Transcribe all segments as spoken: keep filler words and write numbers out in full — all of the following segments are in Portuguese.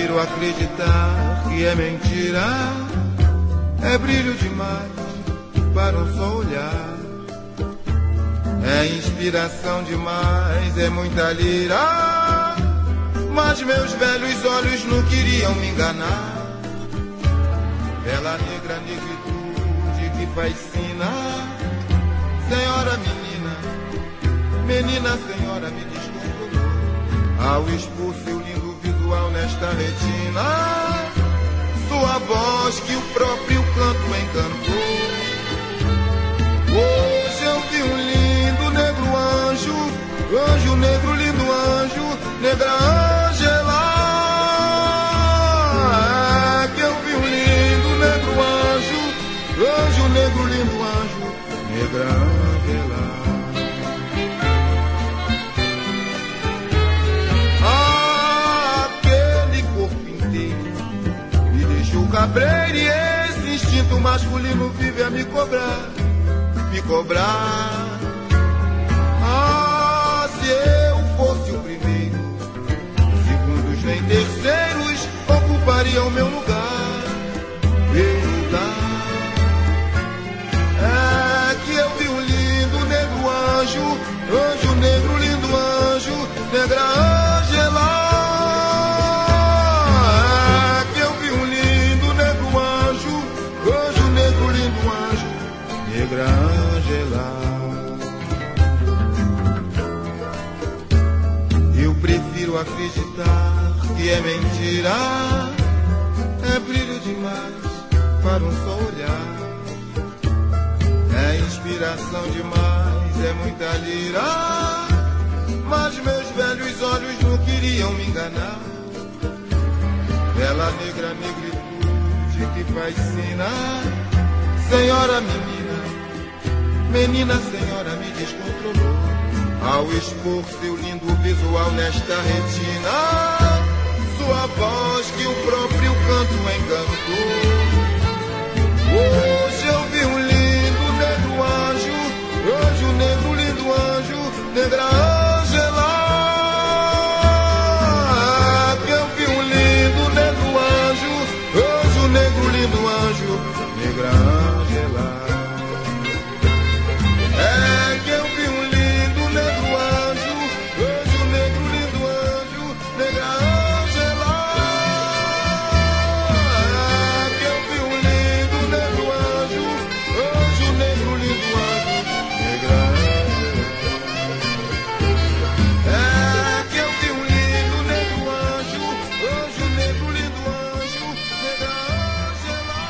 prefiro acreditar que é mentira. É brilho demais para um só olhar. É inspiração demais, é muita lira. Mas meus velhos olhos não queriam me enganar. Bela negra negritude que fascina. Senhora menina, menina senhora me descontrolou. Ao expor seu lindo visual nesta retina, sua voz que o próprio canto encantou. Hoje eu vi um lindo negro anjo, anjo negro lindo anjo, negra Ângela. É que eu vi um lindo negro anjo, anjo negro lindo anjo, negra Ângela. Aquele corpo inteiro me deixou cabreiro e esse instinto masculino vive a me cobrar, me cobrar. Ah, se eu fosse o primeiro, segundos nem terceiros ocupariam o meu lugar, meu lugar. É que eu vi um lindo negro anjo, anjo negro lindo anjo, negra Ângela. É que eu vi um lindo negro anjo, anjo negro lindo anjo, negra Ângela. Eu prefiro acreditar que é mentira. É brilho demais para um só olhar. É inspiração demais, é muita lira. Mas meus velhos olhos não queriam me enganar. Bela negra negritude que fascina. Senhora menina, menina senhora me descontrolou. Ao expor seu lindo visual nesta retina, sua voz que o próprio canto encantou. Hoje eu vi um lindo negro anjo, anjo negro lindo anjo, negra Ângela. Que eu vi um lindo negro anjo, anjo negro lindo anjo, negra Ângela. É que eu vi um lindo negro anjo, anjo negro lindo anjo, negra Ângela. É que eu vi um lindo negro anjo, anjo negro lindo anjo, negra Ângela. É que eu vi um lindo negro anjo, anjo negro lindo anjo, negra Ângela.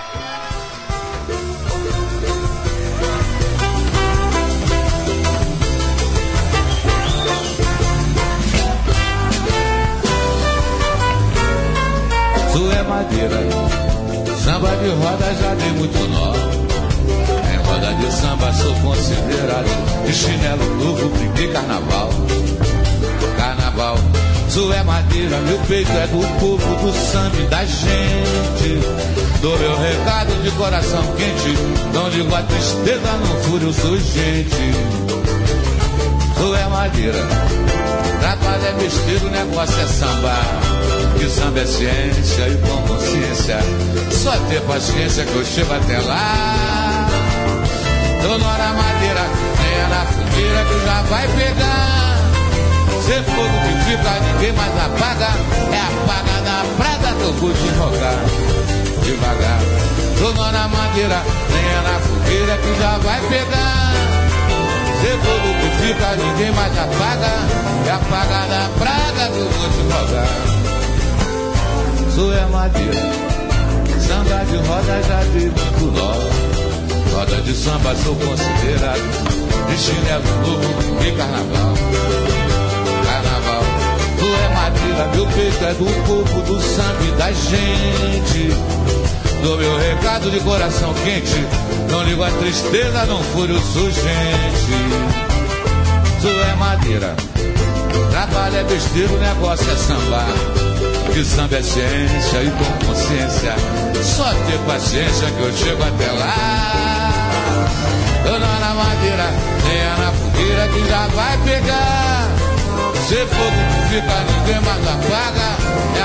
Tu é madeira, samba de roda já dei muito nó. Em roda de samba sou considerado de chinelo novo, brinquei carnaval. Carnaval, tu é madeira, meu peito é do povo, do samba e da gente. Dou meu recado de coração quente, não digo a tristeza, não furo, eu sou gente. Tu é madeira, trabalho é besteira, o negócio é samba. Que samba é ciência e com consciência, só ter paciência que eu chego até lá. Tô na madeira, nem é na fogueira que já vai pegar. Se fogo que fica, ninguém mais apaga. É a paga da prata que eu vou te rogar devagar. Tô na madeira, nem é na fogueira que já vai pegar. Se fogo que fica, ninguém mais apaga. É a paga da praga que eu vou te rogar. Tu é madeira, samba de roda já dei muito nó. Roda de samba sou considerado de chinelo novo e carnaval. Carnaval, tu é madeira, meu peito é do povo, do samba e da gente. Dou meu recado de coração quente, não ligo a tristeza, não furo, eu sou gente. Tu é madeira, trabalho é besteira, o negócio é sambar. Que samba é ciência e com consciência, só ter paciência que eu chego até lá. Tô na madeira, nem é na fogueira que já vai pegar. Se fogo que fica, ninguém mais apaga. É a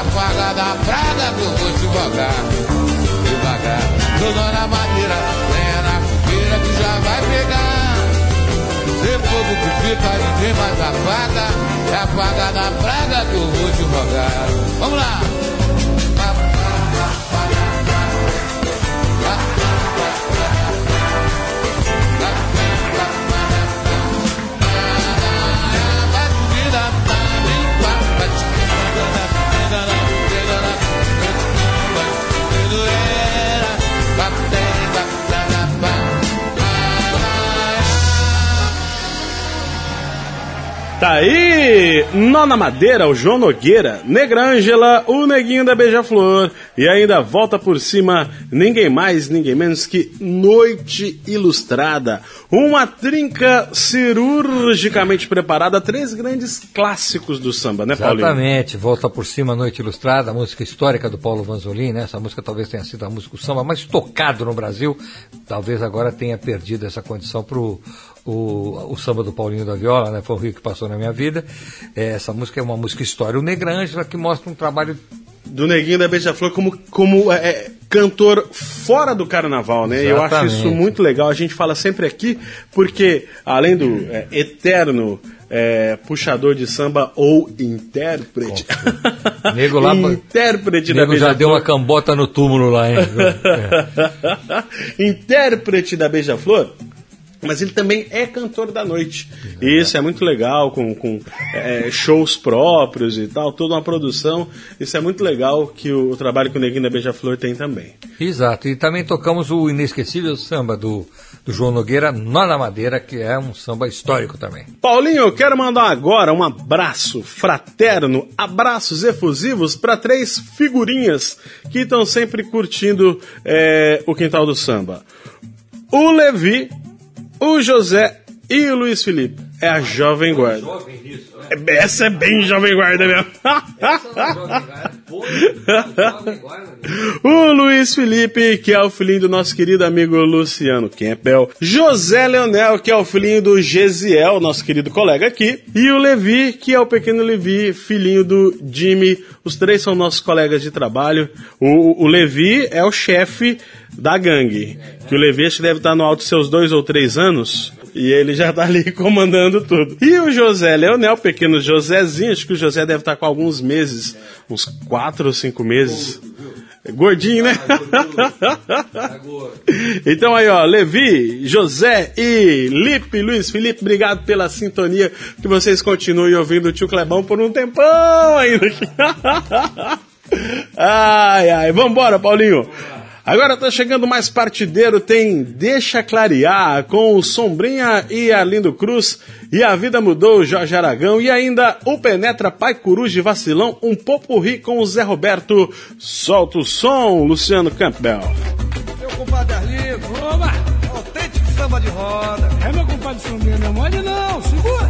apaga da praga que eu vou devagar, devagar. Tô na madeira, lenha na fogueira que já vai pegar. Se fogo que fica, ninguém mais apaga. É apaga da praga que eu vou devagar. Vamos lá! Tá aí, Nó na Madeira, o João Nogueira, Negrângela, o Neguinho da Beija-Flor e ainda volta por cima, ninguém mais, ninguém menos que Noite Ilustrada. Uma trinca cirurgicamente preparada, três grandes clássicos do samba, né, Paulinho? Exatamente, volta por cima, Noite Ilustrada, a música histórica do Paulo Vanzolin, né? Essa música talvez tenha sido a música, o samba mais tocado no Brasil, talvez agora tenha perdido essa condição pro O, o samba do Paulinho da Viola, né? Foi o Rio que passou na minha vida. É, essa música é uma música história. O Negrângela, que mostra um trabalho do Neguinho da Beija-Flor como, como é, cantor fora do carnaval, né? Exatamente. Eu acho isso muito legal. A gente fala sempre aqui, porque além do é, eterno é, puxador de samba ou intérprete, nego lá, intérprete nego da Beija-Flor, já deu uma cambota no túmulo lá, hein? É. Intérprete da Beija-Flor. Mas ele também é cantor da noite. E isso é muito legal, com, com é, shows próprios e tal, toda uma produção. Isso é muito legal, que o, o trabalho que o Neguinho da Beija-Flor tem também. Exato, e também tocamos o inesquecível samba do, do João Nogueira, Nó na Madeira, que é um samba histórico também. Paulinho, eu quero mandar agora um abraço fraterno, abraços efusivos para três figurinhas que estão sempre curtindo é, o Quintal do Samba. O Levi, o José e o Luiz Felipe. É a Jovem Guarda. Jovem isso, né? Essa é bem Jovem Guarda mesmo. Essa é uma Jovem Guarda. Pô, Jovem Guarda. O Luiz Felipe, que é o filhinho do nosso querido amigo Luciano Campbell. José Leonel, que é o filhinho do Gesiel, nosso querido colega aqui. E o Levi, que é o pequeno Levi, filhinho do Jimmy. Os três são nossos colegas de trabalho. O, o Levi é o chefe da gangue. Que o Levi acho que deve estar no alto dos seus dois ou três anos. E ele já tá ali comandando tudo. E o José Leonel, pequeno Josézinho, acho que o José deve estar com alguns meses, uns quatro ou cinco meses. Gordinho, né? Então aí, ó, Levi, José e Lipe, Luiz Felipe, obrigado pela sintonia, que vocês continuem ouvindo o Tio Clebão por um tempão ainda. Ai, ai, vambora, Paulinho. Agora tá chegando mais partideiro, tem Deixa Clarear, com o Sombrinha e Arlindo Cruz, e A Vida Mudou, Jorge Aragão, e ainda o Penetra Pai Coruja e Vacilão, um popurrí com o Zé Roberto. Solta o som, Luciano Campbell. Meu compadre Arlindo, oba, autêntico samba de roda. É, meu compadre Sombrinha, não mole não, segura.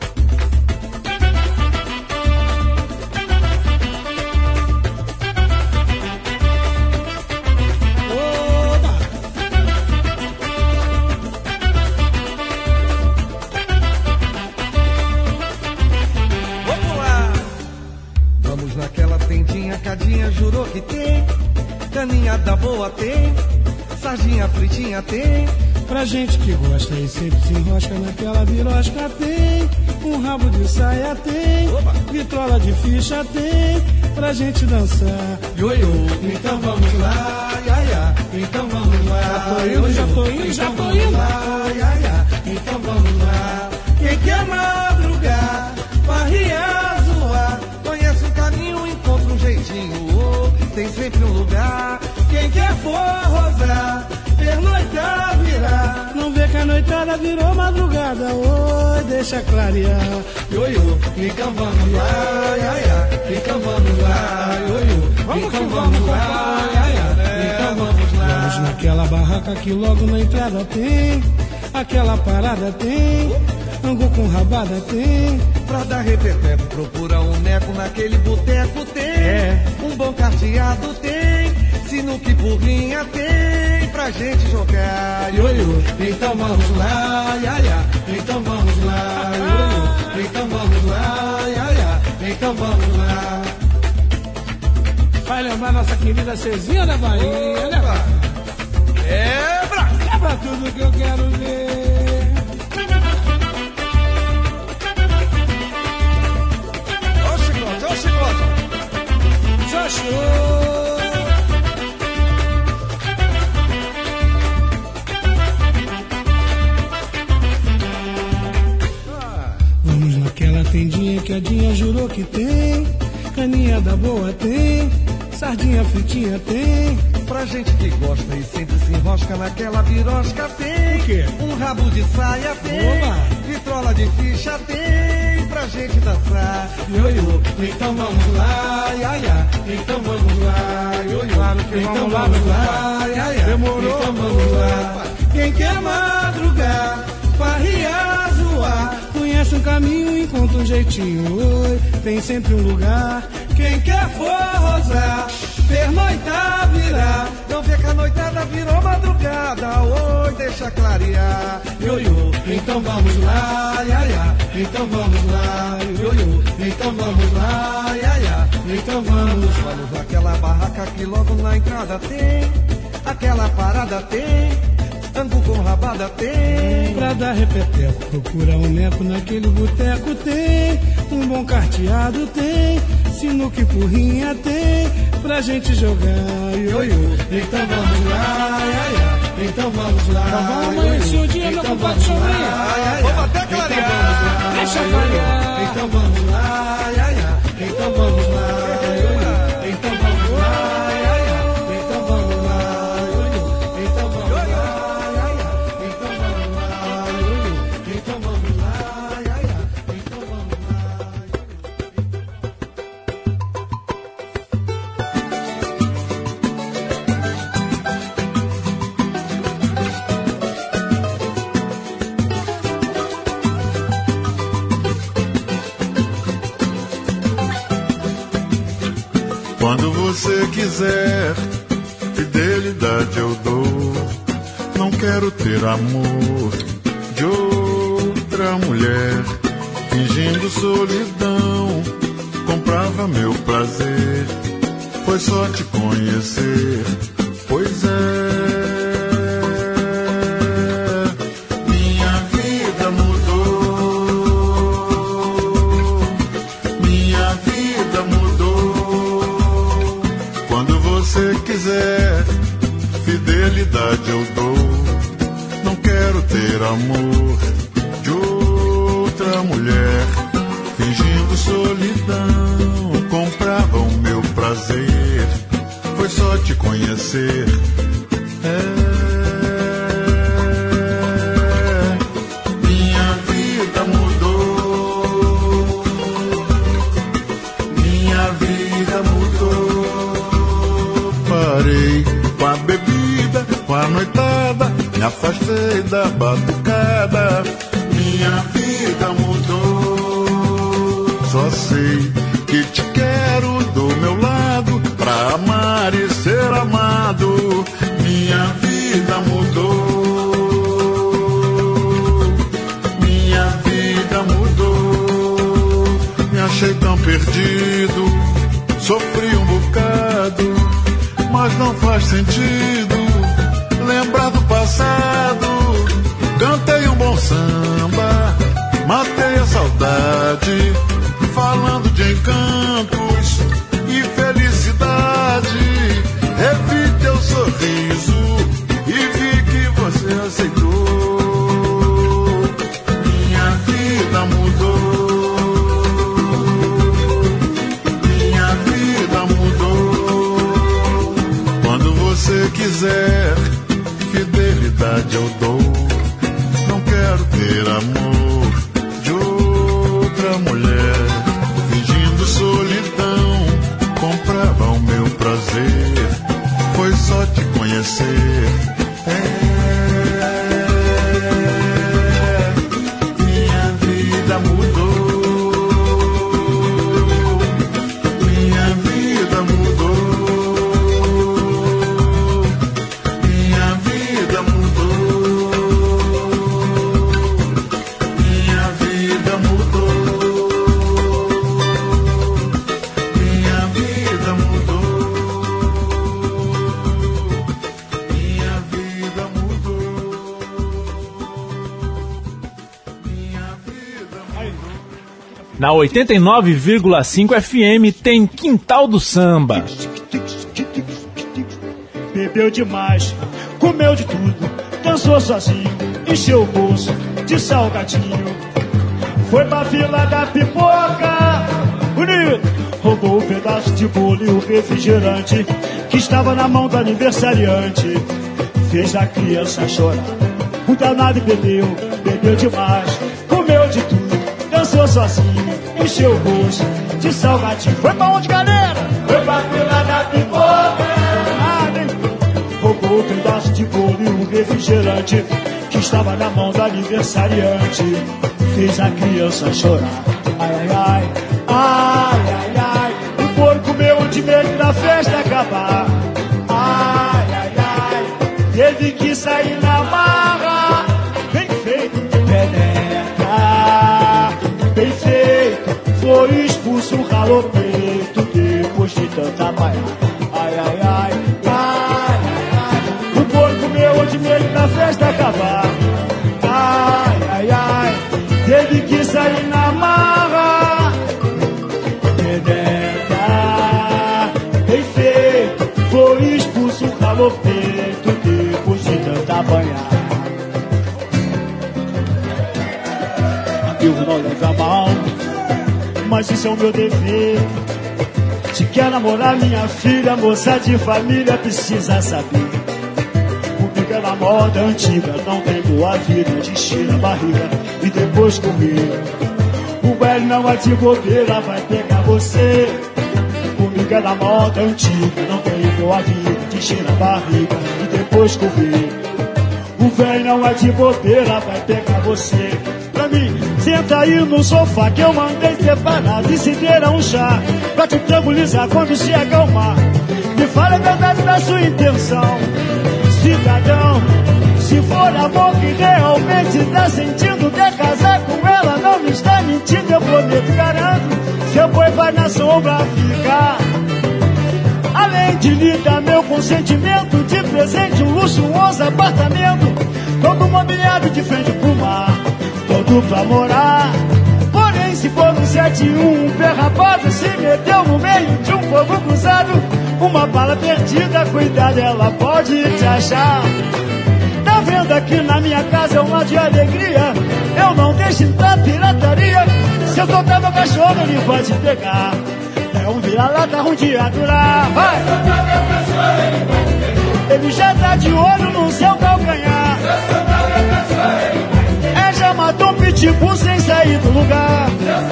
Cadinha jurou que tem, caninha da boa tem, sardinha fritinha tem. Pra gente que gosta e sempre se enrosca naquela birosca tem, um rabo de saia tem, oba, vitrola de ficha tem, pra gente dançar. Ioiô, então vamos lá, ia, ia, então vamos lá. Já tô indo, já tô indo, já tô indo. Lá, ia, ia, então vamos lá. Quem quer madrugar, farriar, zoar, conhece o caminho, encontra um jeitinho, oh, tem sempre um lugar. Quem quer forrosar, pernoitar, virar, não vê que a noitada virou madrugada, oi, deixa clarear. Ioiô, então vamos lá, ia, ia, então vamos lá, ioiô, vamos então vamos, vamos lá, ia, ia, então vamos lá. Vamos naquela barraca que logo na entrada tem, aquela parada tem, angu com rabada tem, pra dar repeteco, procura um neco naquele boteco tem, é, um bom carteado tem, sinuca e burrinha tem, pra gente jogar, ioiô, então vamos lá, ia, ia, então vamos lá, ioiô, então vamos lá, ia, ia, então vamos lá. vai lembrar nossa querida Cezinha da Bahia, né? Quebra! Quebra tudo que eu quero ver. Ó o chicote, ó o chicote. Xoxô. Vamos naquela tendinha que a Dinha jurou que tem. Caninha da boa tem. Sardinha fritinha tem. Pra gente que gosta e sempre se enrosca naquela birosca tem. O quê? Um rabo de saia tem. Oba! Vitrola de ficha tem. Pra gente dançar. Ioiô, então vamos lá, ia, ia. Então vamos lá, ioiô. Claro que então vamos lá, vamos lá, ia, ia. Demorou. Então vamos lá. Quem quer madrugar, farriar, zoar, conhece um caminho, encontra um jeitinho. Oi, tem sempre um lugar. Quem quer forrosar, pernoitar, virar, não vê que a noitada virou madrugada. Oi, deixa clarear. Ioiô, então vamos lá, ia, ia. Então vamos lá, ioiô. Então vamos lá, ia, ia. Então vamos. Vamos naquela barraca que logo na entrada tem. Aquela parada tem. Angu com rabada tem. Pra dar repeteco, procura um neco naquele boteco tem. Um bom carteado tem. Sinuca e porrinha tem. Pra gente jogar, ioiô. Então vamos lá, ia, ia. Então vamos lá. Então vamos amanhecer o dia, meu compadre Sombrinha. Vamos até clarear. Deixa clarear. Então vamos lá, ia, ia. Então vamos lá, ioiô. Então vamos lá, ia, ia. Então vamos lá, ioiô. Então vamos lá, ia, ia. Então vamos lá, ioiô. Então vamos lá, ia, ia. Então vamos Quando você quiser, fidelidade eu dou. Não quero ter amor de outra mulher. Fingindo solidão, comprava meu prazer. Foi só te conhecer, pois é. Minha vida mudou. Minha vida mudou. Quando você quiser, fidelidade eu dou. Não quero ter amor de outra mulher. Fingindo solidão, comprava o meu prazer. Foi só te conhecer. É. Minha vida mudou. Minha vida mudou. Parei com a bebida, com a noitada, me afastei da batucada. Minha vida mudou. Só sei que te quero do meu lado, pra amar e ser amado. Minha vida mudou. Minha vida mudou. Me achei tão perdido, sofri um bocado, mas não faz sentido lembrar do passado. Cantei um bom samba, matei a saudade, falando de encantos e felicidade. Revi teu sorriso e vi que você aceitou. Minha vida mudou. Minha vida mudou. Quando você quiser, fidelidade eu dou. Não quero ter amor de outra mulher. Fingindo solidão, comprava o meu prazer. Foi só te conhecer. É. Minha vida mudou. Minha vida mudou. Minha vida mudou. Minha vida mudou. Minha vida mudou. Na oitenta e nove vírgula cinco F M tem Quintal do Samba. Bebeu demais, comeu de tudo, dançou sozinho, encheu o bolso de salgadinho. Foi pra fila da pipoca, bonito, roubou um pedaço de bolo e o refrigerante que estava na mão do aniversariante. Fez a criança chorar, o danado bebeu, bebeu demais, comeu de tudo, dançou sozinho, encheu o bolso de salgadinho. Foi pra onde, galera? Foi pra fila da pipoca. Roubou um pedaço de bolo e um refrigerante que estava na mão do aniversariante. Fez a criança chorar. Ai, ai, ai, ai, ai, ai. O porco comeu de medo da festa acabar. Ai, ai, ai. Teve que sair na marra. Bem feito, penetra. Bem feito. Foi expulso, ralou peito depois de tanta baia. Ai, ai, ai. De medo da festa acabar. Ai, ai, ai. Teve que sair na marra. Penetra. Bem feito. Foi expulso, calou peito depois de tanta banhar. Amigo, não leva mal, mas isso é o meu dever. Se quer namorar minha filha, moça de família precisa saber. Pela moda antiga, não tem boa vida, destina a barriga e depois correr. O velho não é de bobeira, vai pegar você. Comigo é da moda antiga, não tem boa vida, destina a barriga e depois correr. O velho não é de bobeira, vai pegar você. Pra mim, senta aí no sofá que eu mandei separar e se deram um chá pra te tranquilizar quando se acalmar. Me fala a verdade da sua intenção, cidadão. Se for amor que realmente está sentindo, quer casar com ela, não me está mentindo, eu prometo, garanto. Seu boi vai na sombra ficar. Além de lhe dar meu consentimento, de presente um luxuoso apartamento, todo mobiliado de frente pro mar, todo pra morar. Porém, se for um sete um, um pé rapado se meteu no meio de um fogo cruzado, uma bala perdida, cuidado, ela pode te achar. Tá vendo aqui na minha casa é uma de alegria, eu não deixo entrar pirataria. Se eu tocar meu cachorro ele vai te pegar, é um vira-lata ruim de aturar. Vai! Ele já tá de olho no seu calcanhar, é, já matou um pitbull sem sair do lugar.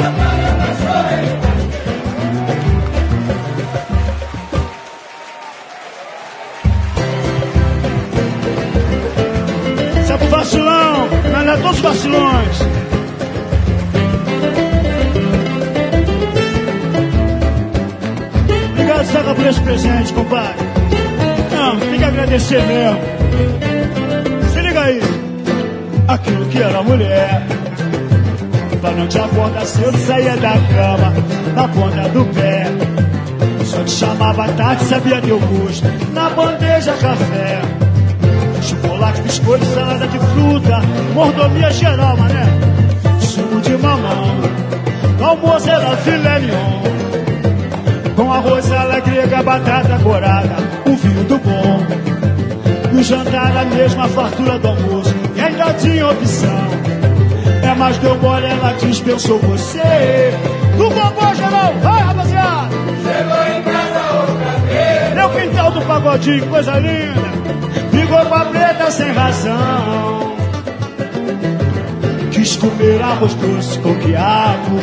Sabe o vacilão, mas não é todos os vacilões. Obrigado, Saca, por esse presente, compadre. Não, tem que agradecer mesmo. Se liga aí. Aquilo que era mulher, pra não te acordar cedo, saía da cama na ponta do pé. Só te chamava tarde, sabia teu gosto, na bandeja café. Chocolate, biscoito, salada de fruta, mordomia geral, mané. Suco de mamão, no almoço era filé mignon, com arroz, ala grega, batata corada, um vinho do bom. No jantar a mesma fartura do almoço, e ainda tinha opção. É, mas deu mole, ela dispensou você. Do bobô geral, vai rapaziada. Chegou em casa outra vez. Meu quintal do pagodinho, coisa linda. Brigou com a preta sem razão. Quis comer arroz doce com quiabo,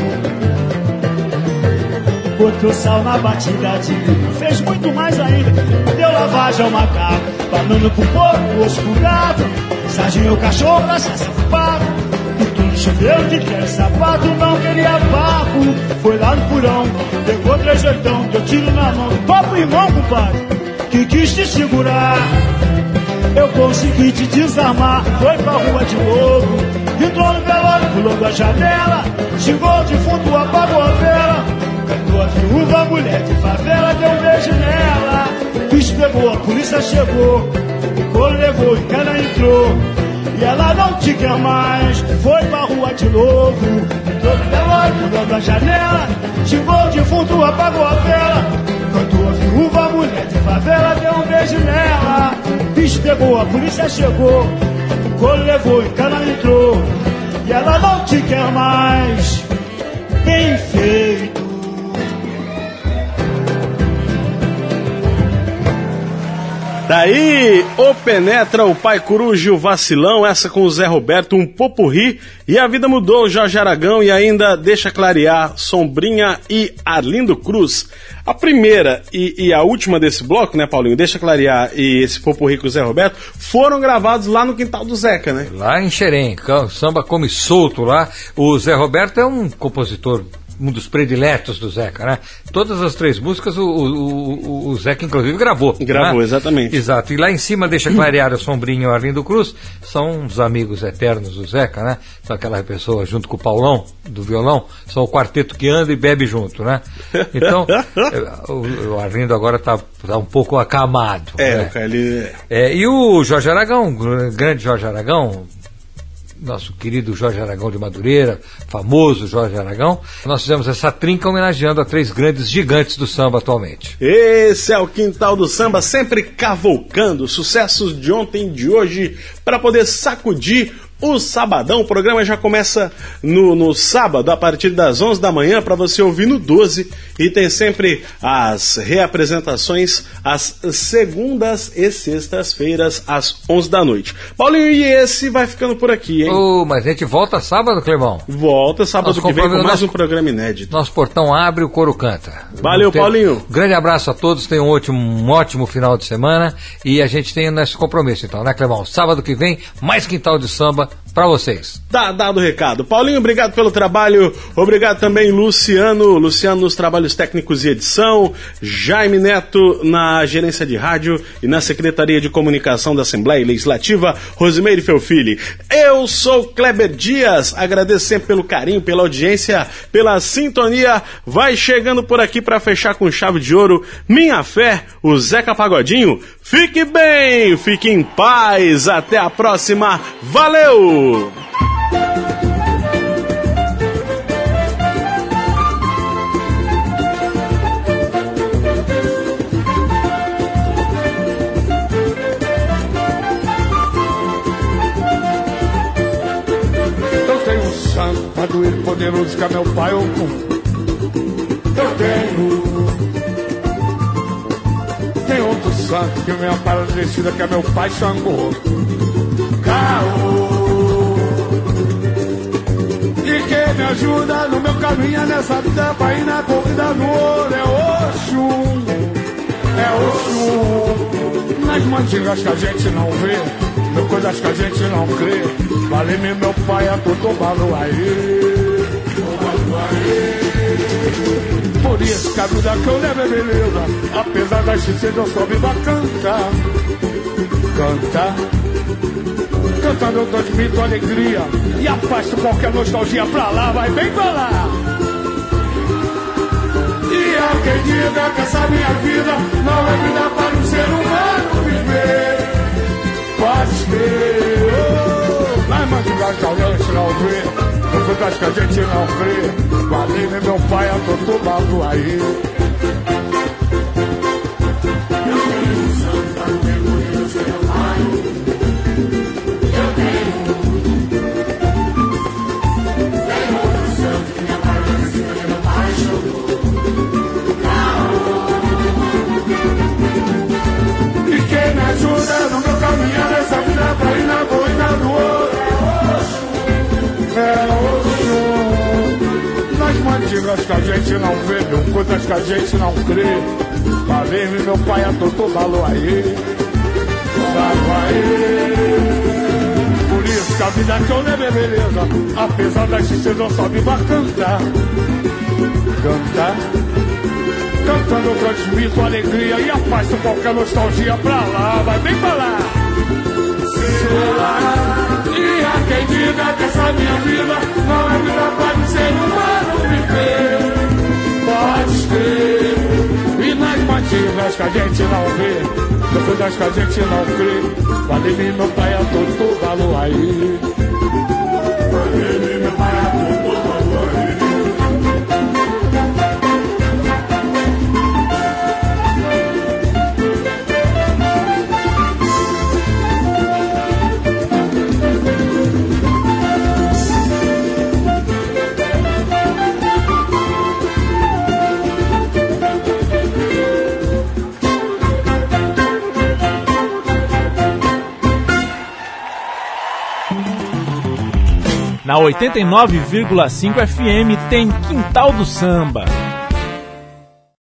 botou sal na batida de milho, fez muito mais ainda. Deu lavagem ao macaco, banana pro porco, osso pro gato, sardinha o cachorro pra ser safado. E tudo chuveiro de três sapato, não queria papo. Foi lá no furão, pegou três oitão, deu tiro na mão. Papo irmão, compadre, que quis te segurar. Eu consegui te desarmar, foi pra rua de novo. Entrou no velório, pulou da janela, xingou o defunto, apagou a vela. Cantou a viúva, mulher de favela, deu um beijo nela. Bicho pegou, a polícia chegou, o coro levou e cana entrou. e ela não te quer mais. Foi pra rua de novo, entrou no velório, pulou da janela, xingou o defunto, apagou a vela, cantou a viúva, a mulher de favela, deu um beijo nela. O bicho pegou, a polícia chegou, o colo levou e o cara entrou, e ela não te quer mais. Bem feito. Daí, o Penetra, o Pai Coruja, o Vacilão, essa com o Zé Roberto, um popurri, e a vida mudou, o Jorge Aragão, e ainda Deixa Clarear, Sombrinha e Arlindo Cruz. A primeira e, e a última desse bloco, né, Paulinho, Deixa Clarear e esse popurri com o Zé Roberto, foram gravados lá no quintal do Zeca, né? Lá em Xerém, o samba come solto lá. O Zé Roberto é um compositor, um dos prediletos do Zeca, né? Todas as três músicas o, o, o, o Zeca, inclusive, gravou. Gravou, né? Exatamente. Exato. E lá em cima, Deixa Clarear, o Sombrinho e o Arlindo Cruz, são os amigos eternos do Zeca, né? São aquela pessoa, junto com o Paulão, do violão, são o quarteto que anda e bebe junto, né? Então, o, o Arlindo agora tá, tá um pouco acamado. É, né? Ele... é, e o Jorge Aragão, o grande Jorge Aragão, nosso querido Jorge Aragão de Madureira, famoso Jorge Aragão, nós fizemos essa trinca homenageando a três grandes gigantes do samba atualmente. Esse é o Quintal do Samba, sempre cavalcando sucessos de ontem e de hoje para poder sacudir o sabadão. O programa já começa no, no sábado, a partir das onze da manhã, para você ouvir no doze, e tem sempre as reapresentações às segundas e sextas-feiras, às onze da noite. Paulinho, e esse vai ficando por aqui, hein? Oh, mas a gente volta sábado, Clebão? Volta sábado Nosso que vem com mais nosso, um programa inédito. Nosso portão abre, o coro canta. Valeu, ter... Paulinho. Grande abraço a todos, tenham um ótimo, um ótimo final de semana, e a gente tem esse compromisso, então, né, Clebão? Sábado que vem, mais Quintal de Samba para vocês. Dá, dado o recado. Paulinho, obrigado pelo trabalho. Obrigado também, Luciano. Luciano nos trabalhos técnicos e edição. Jaime Neto na gerência de rádio e na Secretaria de Comunicação da Assembleia Legislativa. Rosimeire Felfili. Eu sou Kleber Dias. Agradeço sempre pelo carinho, pela audiência, pela sintonia. Vai chegando por aqui para fechar com chave de ouro. Minha fé, o Zeca Pagodinho. Fique bem, fique em paz. Até a próxima. Valeu! Eu tenho um santo padroeiro poderoso que é meu pai Ogum. Eu tenho Tem outro santo que me ampara descida que é meu pai Xangô. Caô. E quem me ajuda no meu caminho nessa vida vai ir na corrida no ouro é Oxum, é Oxum. Nas mantigas que a gente não vê, no coisas que a gente não crê, vale-me meu pai a Totô Baluaê. Por isso que a vida que eu levo é beleza, apesar das tristezas eu só vivo a cantar, cantar. Cantando eu transmito alegria e afasto qualquer nostalgia pra lá, vai bem pra lá. E há quem diga que essa minha vida não é vida para um ser humano viver. Pode ter, oh, nas mandigas que a gente não vê, no coisas que a gente não crê, valeu meu pai, a Totô Baluaê. No meu caminho nessa vida pra ir na boina do ouro é Oxum. Nas mantigas que a gente não vê, meu, coisas que a gente não crê, valeu-me meu pai a Totô Baluaê, Baluaê. Por isso que a vida que eu levo é beleza, apesar das tristezas eu só vivo a cantar, cantar. Cantando eu transmito alegria e afasto qualquer nostalgia pra lá, vai bem pra lá. Sei lá, e há quem diga que essa minha vida não é vida para um ser humano viver. Pode ter, e nas mantigas que a gente não vê, no coisas que a gente não crê, vale-me meu pai a Totô. falou aí. Meu baiacu falou aí. Na oitenta e nove vírgula cinco F M tem Quintal do Samba.